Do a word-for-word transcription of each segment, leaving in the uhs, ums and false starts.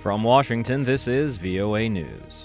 From Washington, this is V O A News.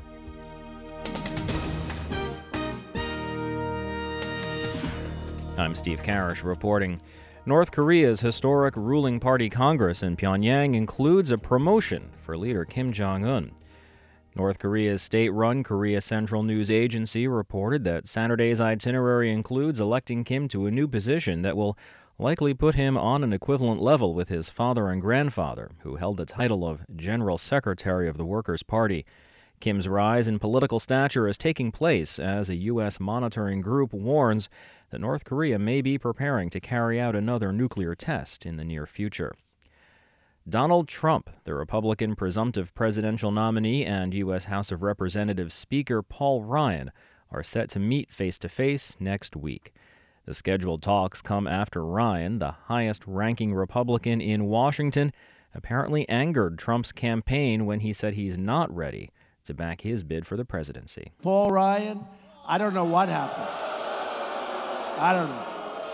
I'm Steve Karish reporting. North Korea's historic ruling party Congress in Pyongyang includes a promotion for leader Kim Jong-un. North Korea's state-run Korea Central News Agency reported that Saturday's itinerary includes electing Kim to a new position that will likely put him on an equivalent level with his father and grandfather, who held the title of General Secretary of the Workers' Party. Kim's rise in political stature is taking place as a U S monitoring group warns that North Korea may be preparing to carry out another nuclear test in the near future. Donald Trump, the Republican presumptive presidential nominee, and U S House of Representatives Speaker Paul Ryan are set to meet face-to-face next week. The scheduled talks come after Ryan, the highest-ranking Republican in Washington, apparently angered Trump's campaign when he said he's not ready to back his bid for the presidency. Paul Ryan, I don't know what happened. I don't know.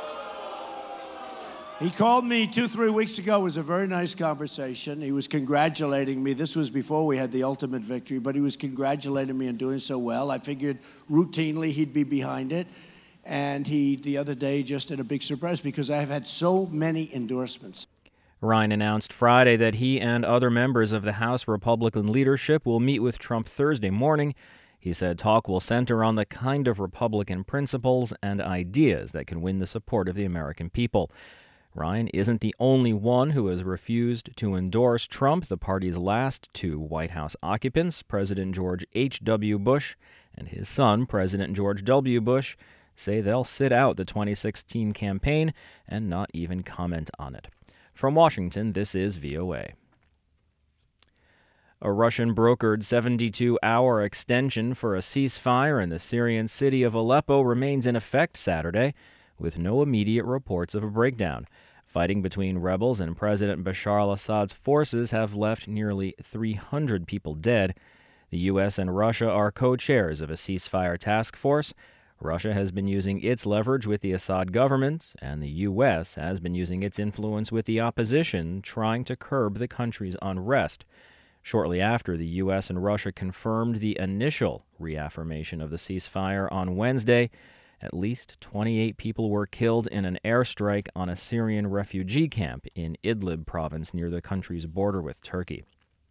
He called me two, three weeks ago. It was a very nice conversation. He was congratulating me. This was before we had the ultimate victory, but he was congratulating me on doing so well. I figured routinely he'd be behind it. And he, the other day, just did a big surprise because I have had so many endorsements. Ryan announced Friday that he and other members of the House Republican leadership will meet with Trump Thursday morning. He said talk will center on the kind of Republican principles and ideas that can win the support of the American people. Ryan isn't the only one who has refused to endorse Trump. The party's last two White House occupants, President George H W. Bush and his son, President George W. Bush, say they'll sit out the twenty sixteen campaign and not even comment on it. From Washington, this is V O A. A Russian-brokered seventy-two hour extension for a ceasefire in the Syrian city of Aleppo remains in effect Saturday, with no immediate reports of a breakdown. Fighting between rebels and President Bashar al-Assad's forces have left nearly three hundred people dead. The U S and Russia are co-chairs of a ceasefire task force. Russia has been using its leverage with the Assad government, and the U S has been using its influence with the opposition, trying to curb the country's unrest. Shortly after the U S and Russia confirmed the initial reaffirmation of the ceasefire on Wednesday, at least twenty-eight people were killed in an airstrike on a Syrian refugee camp in Idlib province near the country's border with Turkey.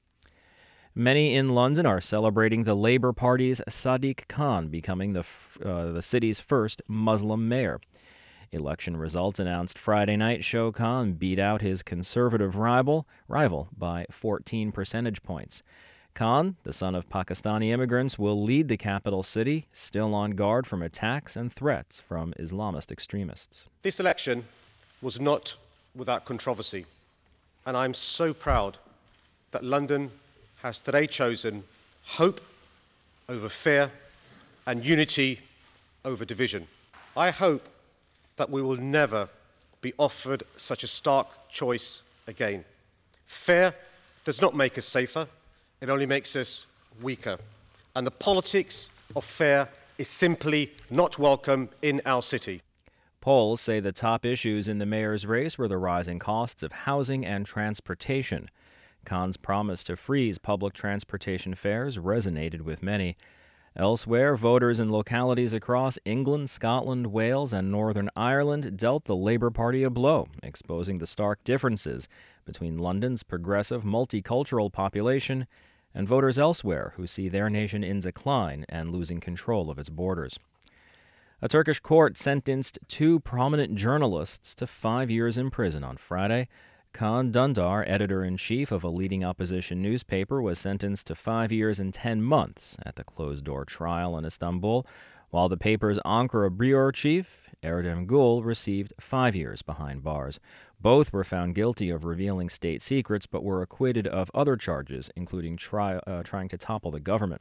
Many in London are celebrating the Labour Party's Sadiq Khan becoming the uh, the city's first Muslim mayor. Election results announced Friday night show Khan beat out his conservative rival rival by fourteen percentage points. Khan, the son of Pakistani immigrants, will lead the capital city, still on guard from attacks and threats from Islamist extremists. This election was not without controversy, and I'm so proud that London has today chosen hope over fear and unity over division. I hope that we will never be offered such a stark choice again. Fear does not make us safer, it only makes us weaker. And the politics of fear is simply not welcome in our city. Polls say the top issues in the mayor's race were the rising costs of housing and transportation. Khan's promise to freeze public transportation fares resonated with many. Elsewhere, voters in localities across England, Scotland, Wales, and Northern Ireland dealt the Labour Party a blow, exposing the stark differences between London's progressive, multicultural population and voters elsewhere who see their nation in decline and losing control of its borders. A Turkish court sentenced two prominent journalists to five years in prison on Friday. Kaan Dündar, editor-in-chief of a leading opposition newspaper, was sentenced to five years and ten months at the closed-door trial in Istanbul, while the paper's Ankara bureau chief, Erdem Gül, received five years behind bars. Both were found guilty of revealing state secrets but were acquitted of other charges, including try, uh, trying to topple the government.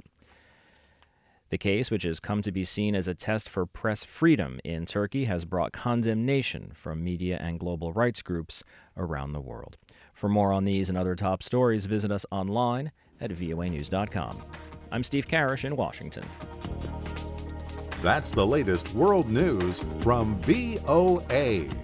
The case, which has come to be seen as a test for press freedom in Turkey, has brought condemnation from media and global rights groups around the world. For more on these and other top stories, visit us online at V O A news dot com. I'm Steve Karish in Washington. That's the latest world news from V O A.